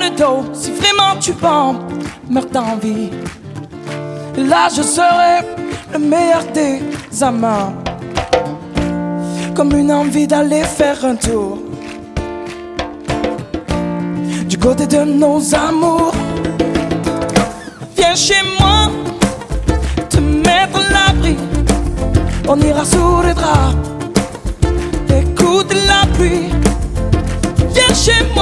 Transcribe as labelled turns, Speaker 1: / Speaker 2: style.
Speaker 1: le dos si vraiment tu penses meurtre d'envie. Là je serai le meilleur des amants, comme une envie d'aller faire un tour du côté de nos amours. Viens chez moi, te mettre à l'abri, on ira sous les draps, écoute la pluie. Viens chez moi.